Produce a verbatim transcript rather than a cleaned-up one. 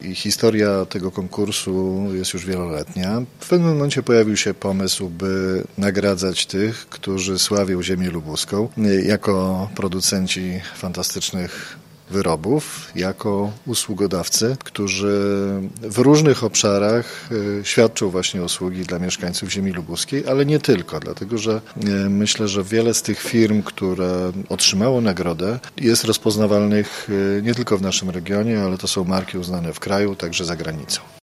I historia tego konkursu jest już wieloletnia. W pewnym momencie pojawił się pomysł, by nagradzać tych, którzy sławią ziemię lubuską jako producenci fantastycznych wyrobów, jako usługodawcy, którzy w różnych obszarach świadczą właśnie usługi dla mieszkańców ziemi lubuskiej, ale nie tylko, dlatego że myślę, że wiele z tych firm, które otrzymało nagrodę, jest rozpoznawalnych nie tylko w naszym regionie, ale to są marki uznane w kraju, także za granicą.